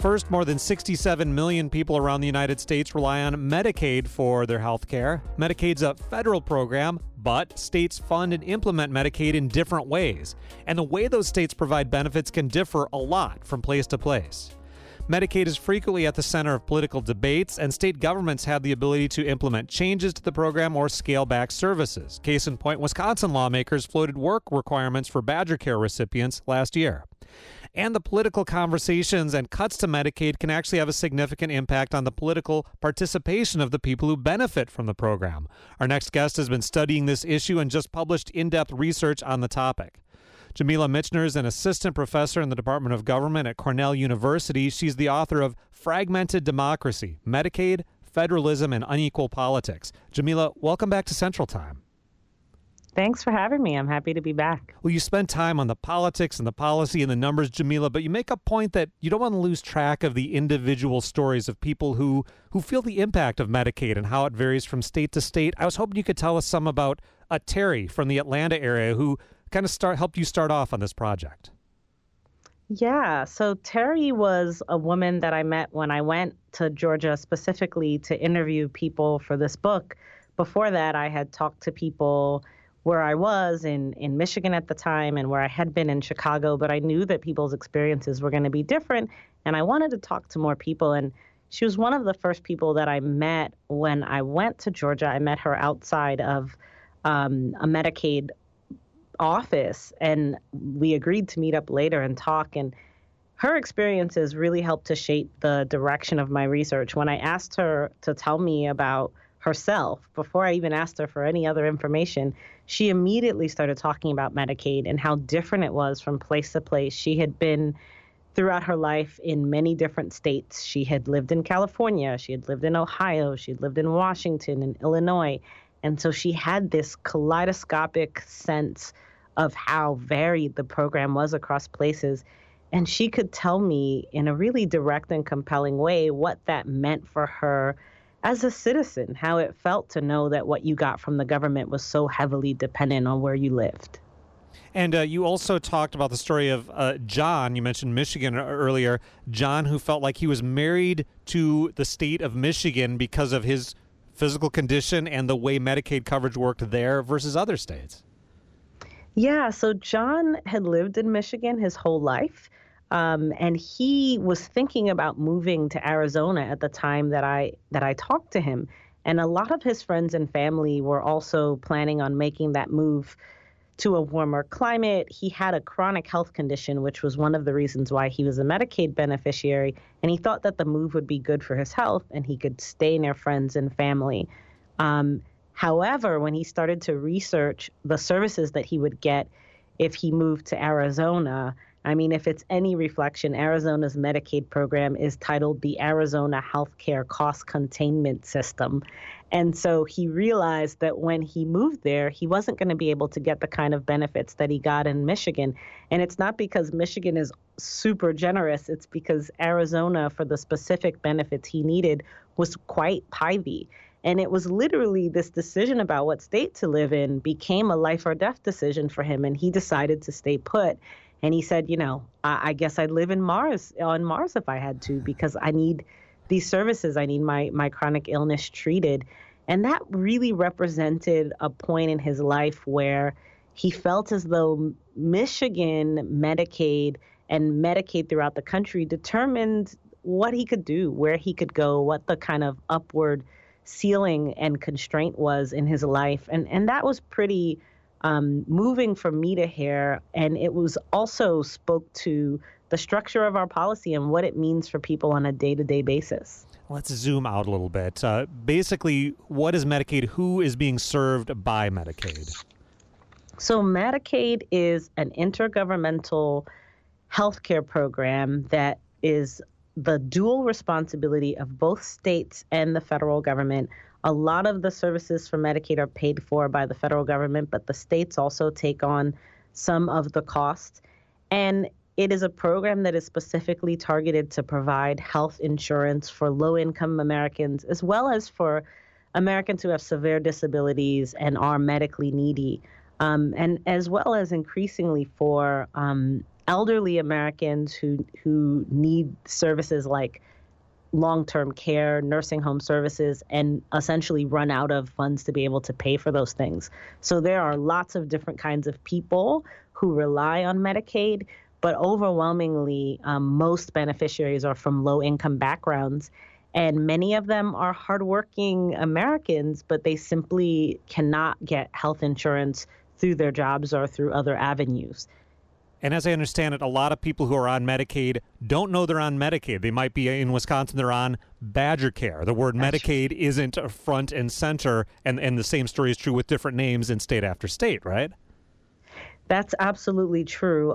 First, more than 67 million people around the United States rely on Medicaid for their health care. Medicaid's a federal program, but states fund and implement Medicaid in different ways. And the way those states provide benefits can differ a lot from place to place. Medicaid is frequently at the center of political debates, and state governments have the ability to implement changes to the program or scale back services. Case in point, Wisconsin lawmakers floated work requirements for Badger Care recipients last year. And the political conversations and cuts to Medicaid can actually have a significant impact on the political participation of the people who benefit from the program. Our next guest has been studying this issue and just published in-depth research on the topic. Jamila Michener is an assistant professor in the Department of Government at Cornell University. She's the author of Fragmented Democracy, Medicaid, Federalism, and Unequal Politics. Jamila, welcome back to Central Time. Thanks for having me. I'm happy to be back. Well, you spend time on the politics and the policy and the numbers, Jamila, but you make a point that you don't want to lose track of the individual stories of people who feel the impact of Medicaid and how it varies from state to state. I was hoping you could tell us some about Terry from the Atlanta area who kind of helped you start off on this project. Yeah, so Terry was a woman that I met when I went to Georgia specifically to interview people for this book. Before that, I had talked to people where I was in Michigan at the time and where I had been in Chicago, but I knew that people's experiences were going to be different, and I wanted to talk to more people. And she was one of the first people that I met when I went to Georgia. I met her outside of a Medicaid office, and we agreed to meet up later and talk. And her experiences really helped to shape the direction of my research. When I asked her to tell me about herself, before I even asked her for any other information, she immediately started talking about Medicaid and how different it was from place to place. She had been throughout her life in many different states. She had lived in California, she had lived in Ohio, she had lived in Washington and Illinois. And so she had this kaleidoscopic sense of how varied the program was across places. And she could tell me in a really direct and compelling way what that meant for her as a citizen, how it felt to know that what you got from the government was so heavily dependent on where you lived. And you also talked about the story of John. You mentioned Michigan earlier. John, who felt like he was married to the state of Michigan because of his physical condition and the way Medicaid coverage worked there versus other states. Yeah, so John had lived in Michigan his whole life. And he was thinking about moving to Arizona at the time that I talked to him. And a lot of his friends and family were also planning on making that move to a warmer climate. He had a chronic health condition, which was one of the reasons why he was a Medicaid beneficiary. And he thought that the move would be good for his health and he could stay near friends and family. However, when he started to research the services that he would get if he moved to Arizona, I mean, if it's any reflection, Arizona's Medicaid program is titled the Arizona Healthcare Cost Containment System. And so he realized that when he moved there, he wasn't going to be able to get the kind of benefits that he got in Michigan. And it's not because Michigan is super generous. It's because Arizona, for the specific benefits he needed, was quite pivy. And it was literally this decision about what state to live in became a life or death decision for him. And he decided to stay put. And he said, I guess I'd live on Mars if I had to, because I need these services. I need my chronic illness treated. And that really represented a point in his life where he felt as though Michigan Medicaid and Medicaid throughout the country determined what he could do, where he could go, what the kind of upward ceiling and constraint was in his life. And that was pretty moving from me to hear. And it was also spoke to the structure of our policy and what it means for people on a day-to-day basis. Let's zoom out a little bit. Basically, what is Medicaid? Who is being served by Medicaid? So Medicaid is an intergovernmental healthcare program that is the dual responsibility of both states and the federal government. A lot of the services for Medicaid are paid for by the federal government, but the states also take on some of the cost. And it is a program that is specifically targeted to provide health insurance for low-income Americans, as well as for Americans who have severe disabilities and are medically needy, and as well as increasingly for elderly Americans who need services like long-term care, nursing home services, and essentially run out of funds to be able to pay for those things. So there are lots of different kinds of people who rely on Medicaid, but overwhelmingly, most beneficiaries are from low-income backgrounds. And many of them are hardworking Americans, but they simply cannot get health insurance through their jobs or through other avenues. And as I understand it, a lot of people who are on Medicaid don't know they're on Medicaid. They might be in Wisconsin, they're on Badger Care. The word Medicaid isn't front and center, and the same story is true with different names in state after state, right? That's absolutely true.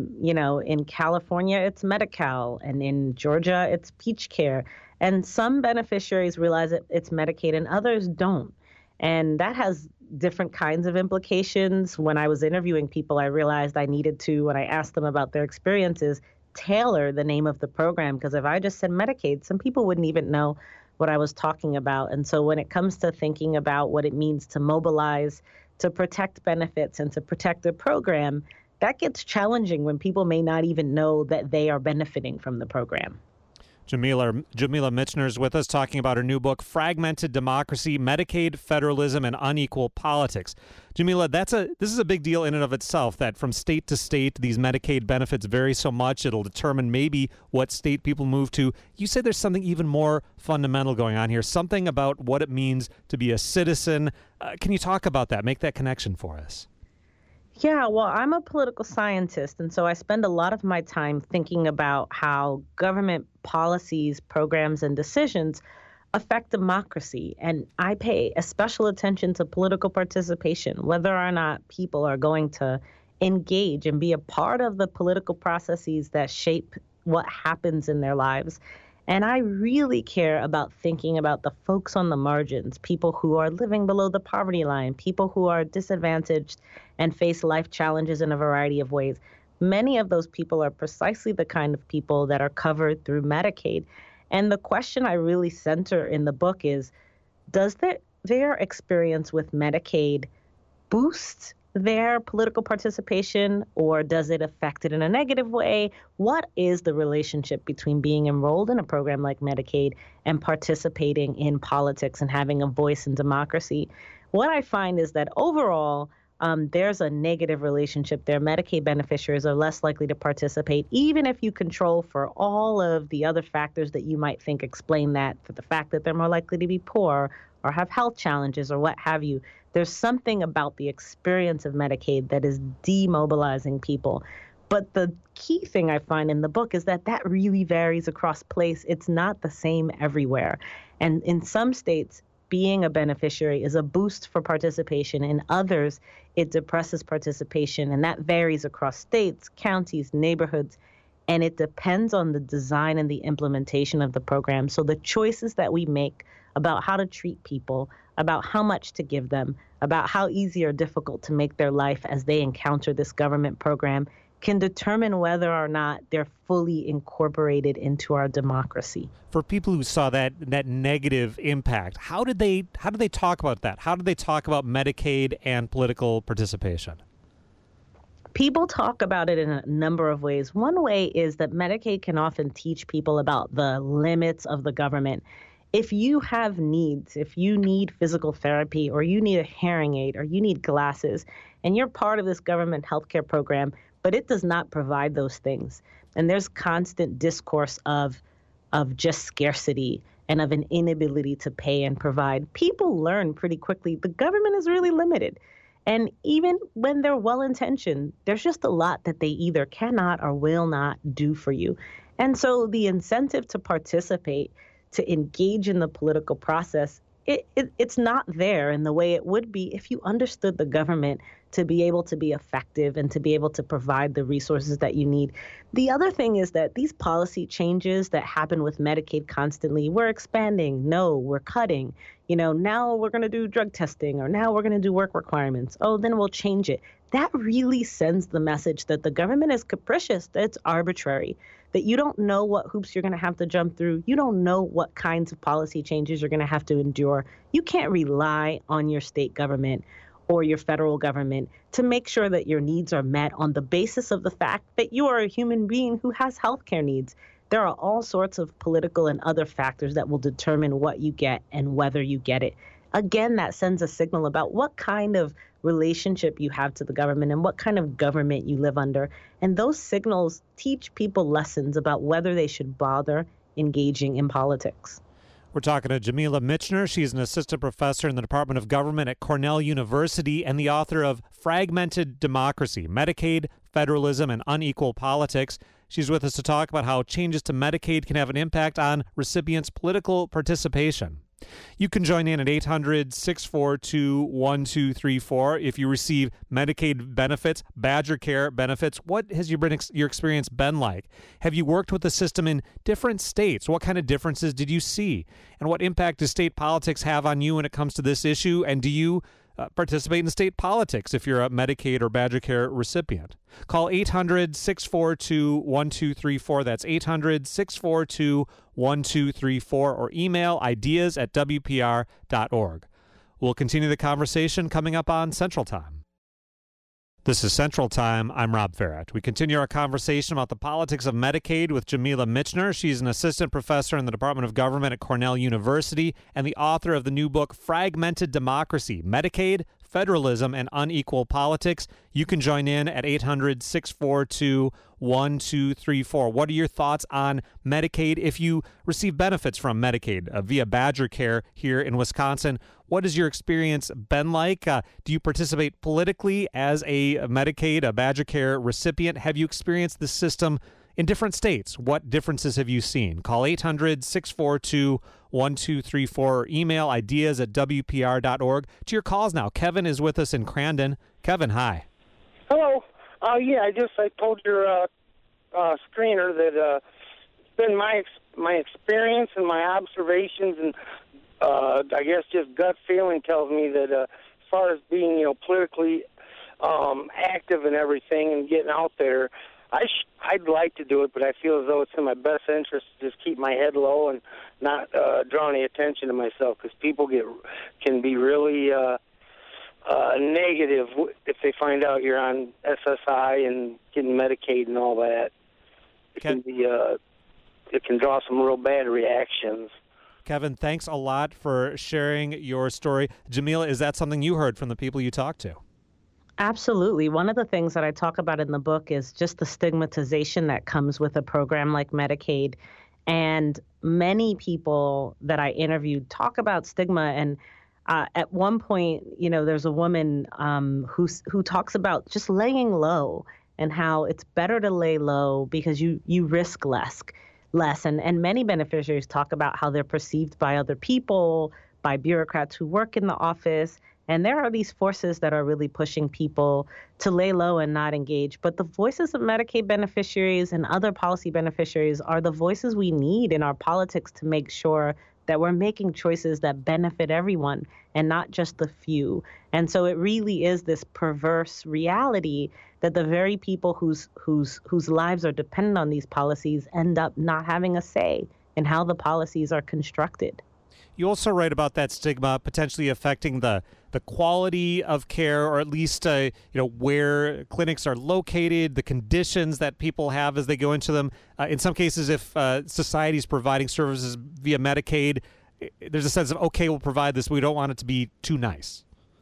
In California, it's Medi-Cal, and in Georgia, it's Peach Care. And some beneficiaries realize that it's Medicaid and others don't. And that has different kinds of implications. When I was interviewing people, I realized I needed to, when I asked them about their experiences, tailor the name of the program. Because if I just said Medicaid, some people wouldn't even know what I was talking about. And so when it comes to thinking about what it means to mobilize, to protect benefits, and to protect a program, that gets challenging when people may not even know that they are benefiting from the program. Jamila Michener is with us talking about her new book, Fragmented Democracy, Medicaid, Federalism, and Unequal Politics. Jamila, this is a big deal in and of itself, that from state to state, these Medicaid benefits vary so much, it'll determine maybe what state people move to. You say there's something even more fundamental going on here, something about what it means to be a citizen. Can you talk about that? Make that connection for us. Yeah, well, I'm a political scientist, and so I spend a lot of my time thinking about how government policies, programs, and decisions affect democracy. And I pay a special attention to political participation, whether or not people are going to engage and be a part of the political processes that shape what happens in their lives. And I really care about thinking about the folks on the margins, people who are living below the poverty line, people who are disadvantaged and face life challenges in a variety of ways. Many of those people are precisely the kind of people that are covered through Medicaid. And the question I really center in the book is, does their experience with Medicaid boost their political participation, or does it affect it in a negative way? What is the relationship between being enrolled in a program like Medicaid and participating in politics and having a voice in democracy? What I find is that overall, there's a negative relationship there. Medicaid beneficiaries are less likely to participate, even if you control for all of the other factors that you might think explain that, for the fact that they're more likely to be poor or have health challenges or what have you. There's something about the experience of Medicaid that is demobilizing people. But the key thing I find in the book is that really varies across place. It's not the same everywhere. And in some states, being a beneficiary is a boost for participation. In others, it depresses participation. And that varies across states, counties, neighborhoods. And it depends on the design and the implementation of the program. So the choices that we make about how to treat people, about how much to give them, about how easy or difficult to make their life as they encounter this government program can determine whether or not they're fully incorporated into our democracy. For people who saw that negative impact, how did they talk about that? How did they talk about Medicaid and political participation? People talk about it in a number of ways. One way is that Medicaid can often teach people about the limits of the government. If you have needs, if you need physical therapy, or you need a hearing aid, or you need glasses, and you're part of this government healthcare program, but it does not provide those things, and there's constant discourse of just scarcity and of an inability to pay and provide, people learn pretty quickly the government is really limited. And even when they're well-intentioned, there's just a lot that they either cannot or will not do for you. And so the incentive to participate, to engage in the political process, it's not there in the way it would be if you understood the government to be able to be effective and to be able to provide the resources that you need. The other thing is that these policy changes that happen with Medicaid constantly, we're expanding, no, we're cutting, now we're going to do drug testing, or now we're going to do work requirements. Oh, then we'll change it. That really sends the message that the government is capricious, that it's arbitrary, that you don't know what hoops you're going to have to jump through. You don't know what kinds of policy changes you're going to have to endure. You can't rely on your state government or your federal government to make sure that your needs are met on the basis of the fact that you are a human being who has healthcare needs. There are all sorts of political and other factors that will determine what you get and whether you get it. Again, that sends a signal about what kind of relationship you have to the government and what kind of government you live under. And those signals teach people lessons about whether they should bother engaging in politics. We're talking to Jamila Michener. She's an assistant professor in the Department of Government at Cornell University and the author of Fragmented Democracy, Medicaid, Federalism, and Unequal Politics. She's with us to talk about how changes to Medicaid can have an impact on recipients' political participation. You can join in at 800-642-1234 if you receive Medicaid benefits, Badger Care benefits. What has your experience been like? Have you worked with the system in different states? What kind of differences did you see? And what impact does state politics have on you when it comes to this issue? And do you participate in state politics if you're a Medicaid or Badger Care recipient? Call 800-642-1234. That's 800-642-1234 or email ideas@wpr.org. We'll continue the conversation coming up on Central Time. This is Central Time. I'm Rob Farrett. We continue our conversation about the politics of Medicaid with Jamila Michener. She's an assistant professor in the Department of Government at Cornell University and the author of the new book, Fragmented Democracy, Medicaid, Federalism, and Unequal Politics. You can join in at 800-642-1234. What are your thoughts on Medicaid? If you receive benefits from Medicaid via Badger Care here in Wisconsin, what has your experience been like? Do you participate politically as a Medicaid, a Badger Care recipient? Have you experienced the system in different states? What differences have you seen? Call 800-642-1234 or email ideas@wpr.org. To your calls now. Kevin is with us in Crandon. Kevin, hi. Hello. I told your screener that it's been my experience and my observations, and I guess just gut feeling tells me that as far as being politically active and everything and getting out there, I'd like to do it, but I feel as though it's in my best interest to just keep my head low and not draw any attention to myself, because people can be really negative if they find out you're on SSI and getting Medicaid and all that. It can draw some real bad reactions. Kevin, thanks a lot for sharing your story. Jamila, is that something you heard from the people you talked to? Absolutely. One of the things that I talk about in the book is just the stigmatization that comes with a program like Medicaid. And many people that I interviewed talk about stigma. And at one point, there's a woman who talks about just laying low and how it's better to lay low because you risk less. And many beneficiaries talk about how they're perceived by other people, by bureaucrats who work in the office. And there are these forces that are really pushing people to lay low and not engage. But the voices of Medicaid beneficiaries and other policy beneficiaries are the voices we need in our politics to make sure that we're making choices that benefit everyone and not just the few. And so it really is this perverse reality that the very people whose lives are dependent on these policies end up not having a say in how the policies are constructed. You also write about that stigma potentially affecting the quality of care, or at least where clinics are located, the conditions that people have as they go into them. In some cases, if society is providing services via Medicaid, there's a sense of, okay, we'll provide this, but we don't want it to be too nice.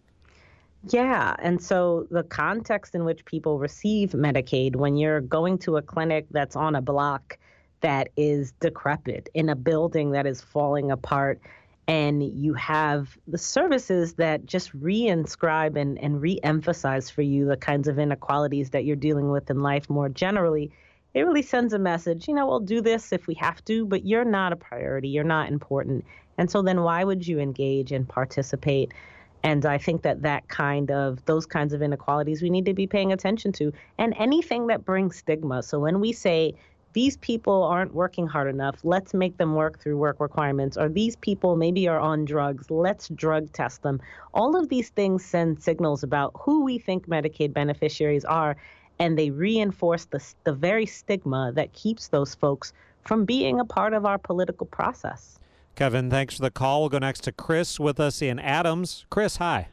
Yeah, and so the context in which people receive Medicaid, when you're going to a clinic that's on a block that is decrepit, in a building that is falling apart, and you have the services that just reinscribe and re-emphasize for you the kinds of inequalities that you're dealing with in life more generally, it really sends a message, we'll do this if we have to, but you're not a priority, you're not important. And so then why would you engage and participate? And I think those kinds of inequalities we need to be paying attention to, and anything that brings stigma. So when we say, these people aren't working hard enough, let's make them work through work requirements, or these people maybe are on drugs, let's drug test them. All of these things send signals about who we think Medicaid beneficiaries are, and they reinforce the very stigma that keeps those folks from being a part of our political process. Kevin, thanks for the call. We'll go next to Chris with us in Adams. Chris, hi.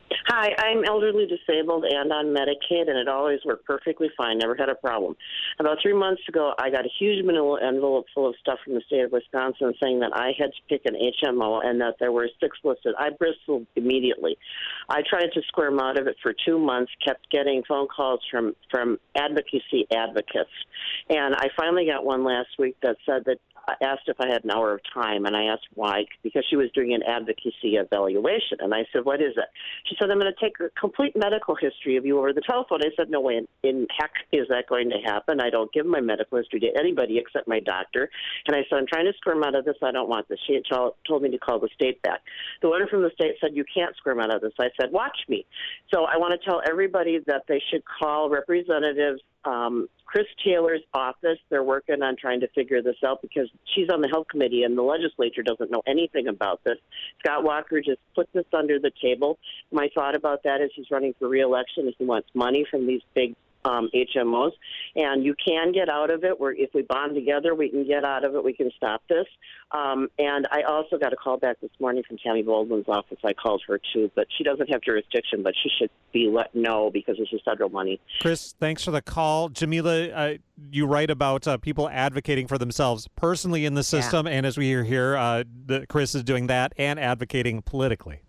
Hi, I'm elderly disabled and on Medicaid, and it always worked perfectly fine. Never had a problem. About 3 months ago, I got a huge manila envelope full of stuff from the state of Wisconsin saying that I had to pick an HMO and that there were 6 listed. I bristled immediately. I tried to squirm out of it for 2 months, kept getting phone calls from advocacy advocates. And I finally got one last week that said that I asked if I had an hour of time, and I asked why, because she was doing an advocacy evaluation. And I said, what is it? She said, I'm going to take a complete medical history of you over the telephone. I said, no way in heck is that going to happen. I don't give my medical history to anybody except my doctor. And I said, I'm trying to squirm out of this. I don't want this. She told me to call the state back. The one from the state said, you can't squirm out of this. I said, watch me. So I want to tell everybody that they should call Representatives Chris Taylor's office. They're working on trying to figure this out because she's on the health committee and the legislature doesn't know anything about this. Scott Walker just put this under the table. My thought about that is he's running for re-election and he wants money from these big HMOs, and you can get out of it. If we bond together, we can get out of it. We can stop this. And I also got a call back this morning from Tammy Baldwin's office. I called her too, but she doesn't have jurisdiction, but she should be let know because this is federal money. Chris, thanks for the call. Jamila, you write about people advocating for themselves personally in the system, and as we hear here, Chris is doing that and advocating politically.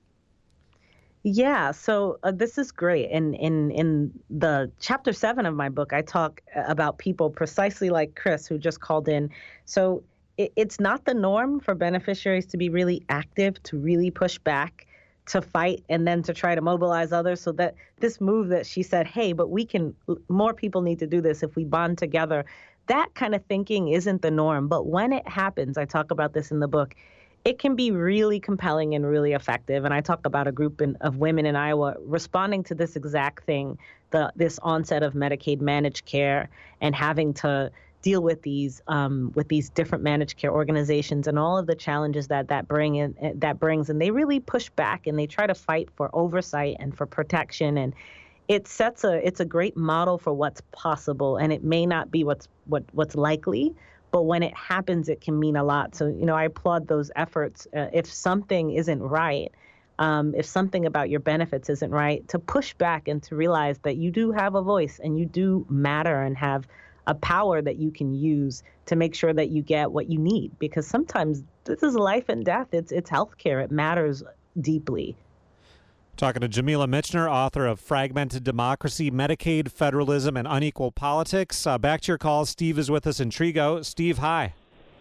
Yeah, so this is great. And in the chapter 7 of my book, I talk about people precisely like Chris who just called in. So it's not the norm for beneficiaries to be really active, to really push back, to fight, and then to try to mobilize others. So that this move that she said, hey, but more people need to do this if we bond together. That kind of thinking isn't the norm. But when it happens, I talk about this in the book, it can be really compelling and really effective. And I talk about a group of women in Iowa responding to this exact thing, this onset of Medicaid managed care and having to deal with these different managed care organizations and all of the challenges that brings. And they really push back and they try to fight for oversight and for protection. And it's a great model for what's possible. And it may not be what's likely, but when it happens, it can mean a lot. So, I applaud those efforts. If something isn't right, if something about your benefits isn't right, to push back and to realize that you do have a voice and you do matter and have a power that you can use to make sure that you get what you need. Because sometimes this is life and death. It's healthcare. It matters deeply. Talking to Jamila Michener, author of Fragmented Democracy, Medicaid, Federalism, and Unequal Politics. Back to your call. Steve is with us in Trigo. Steve, hi.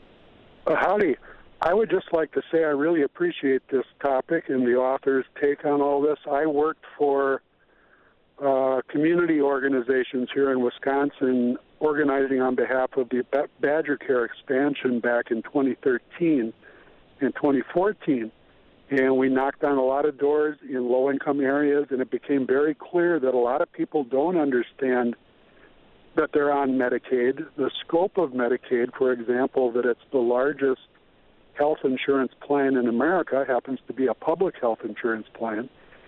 Howdy. I would just like to say I really appreciate this topic and the author's take on all this. I worked for community organizations here in Wisconsin organizing on behalf of the Badger Care expansion back in 2013 and 2014. And we knocked on a lot of doors in low-income areas, and it became very clear that a lot of people don't understand that they're on Medicaid. The scope of Medicaid, for example, that it's the largest health insurance plan in America, happens to be a public health insurance plan.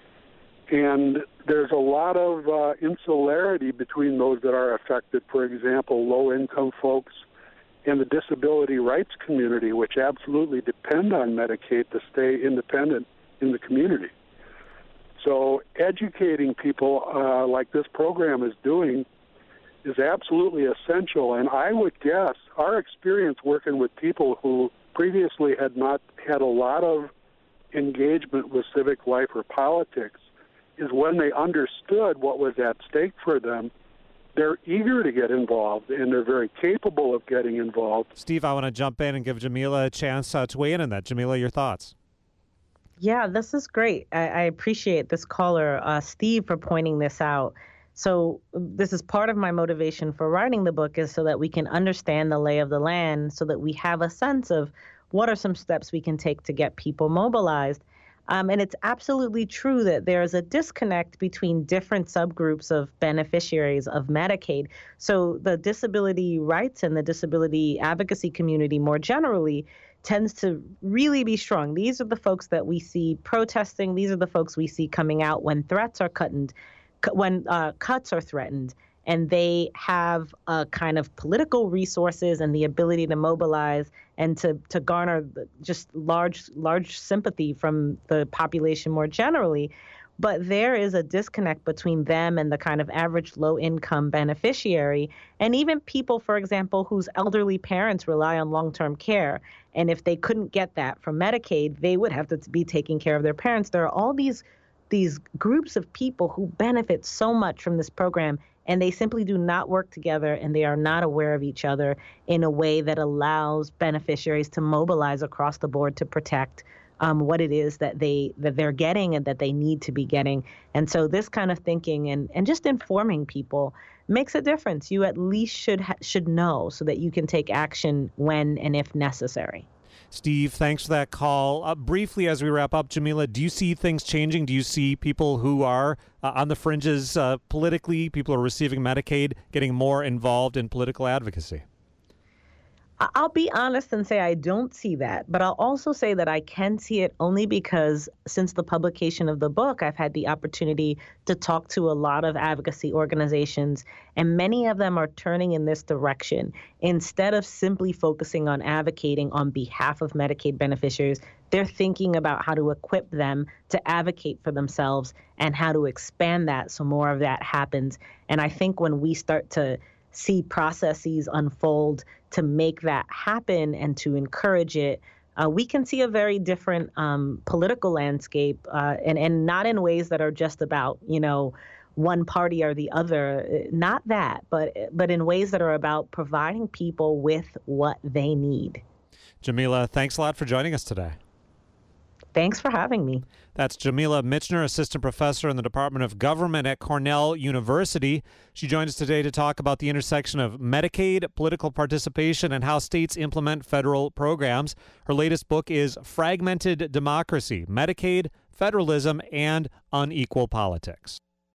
And there's a lot of insularity between those that are affected, for example, low-income folks, and the disability rights community, which absolutely depend on Medicaid to stay independent in the community. So educating people like this program is doing is absolutely essential. And I would guess our experience working with people who previously had not had a lot of engagement with civic life or politics is when they understood what was at stake for them, they're eager to get involved, and they're very capable of getting involved. Steve, I want to jump in and give Jamila a chance to weigh in on that. Jamila, your thoughts? Yeah, this is great. I appreciate this caller, Steve, for pointing this out. So this is part of my motivation for writing the book, is so that we can understand the lay of the land, so that we have a sense of what are some steps we can take to get people mobilized. And it's absolutely true that there is a disconnect between different subgroups of beneficiaries of Medicaid. So the disability rights and the disability advocacy community more generally tends to really be strong. These are the folks that we see protesting. These are the folks we see coming out when threats are when cuts are threatened. And they have a kind of political resources and the ability to mobilize and to garner just large sympathy from the population more generally. But there is a disconnect between them and the kind of average low-income beneficiary, and even people, for example, whose elderly parents rely on long-term care. And if they couldn't get that from Medicaid, they would have to be taking care of their parents. There are all these groups of people who benefit so much from this program, and they simply do not work together, and they are not aware of each other in a way that allows beneficiaries to mobilize across the board to protect what it is that they're getting and that they need to be getting. And so this kind of thinking and just informing people makes a difference. You at least should know so that you can take action when and if necessary. Steve, thanks for that call. Briefly, as we wrap up, Jamila, do you see things changing? Do you see people who are on the fringes politically, people who are receiving Medicaid, getting more involved in political advocacy? I'll be honest and say I don't see that, but I'll also say that I can see it only because since the publication of the book, I've had the opportunity to talk to a lot of advocacy organizations, and many of them are turning in this direction. Instead of simply focusing on advocating on behalf of Medicaid beneficiaries, they're thinking about how to equip them to advocate for themselves and how to expand that so more of that happens. And I think when we start to see processes unfold to make that happen and to encourage it, we can see a very different political landscape, and not in ways that are just about, one party or the other. Not that, but in ways that are about providing people with what they need. Jamila, thanks a lot for joining us today. Thanks for having me. That's Jamila Michener, assistant professor in the Department of Government at Cornell University. She joined us today to talk about the intersection of Medicaid, political participation, and how states implement federal programs. Her latest book is Fragmented Democracy: Medicaid, Federalism, and Unequal Politics.